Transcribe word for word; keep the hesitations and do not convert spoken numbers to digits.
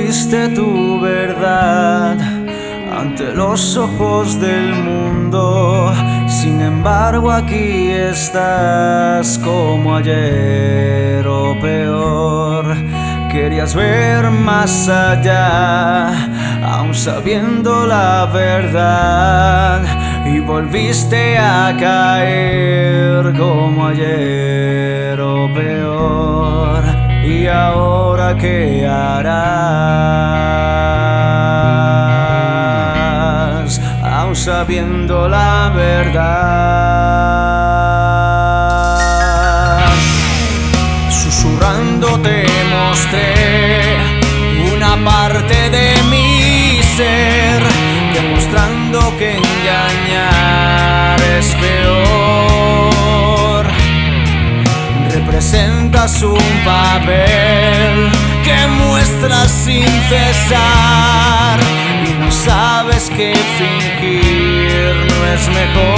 diste tu verdad ante los ojos del mundo. Sin embargo aquí estás como ayer o peor. Querías ver más allá, aún sabiendo la verdad, y volviste a caer como ayer o peor. ¿Y ahora qué harás, aún sabiendo la verdad? Susurrando te mostré una parte de mi ser, demostrando que engañar es peor. Representas un papel que muestras sin cesar, y no sabes que fingir no es mejor.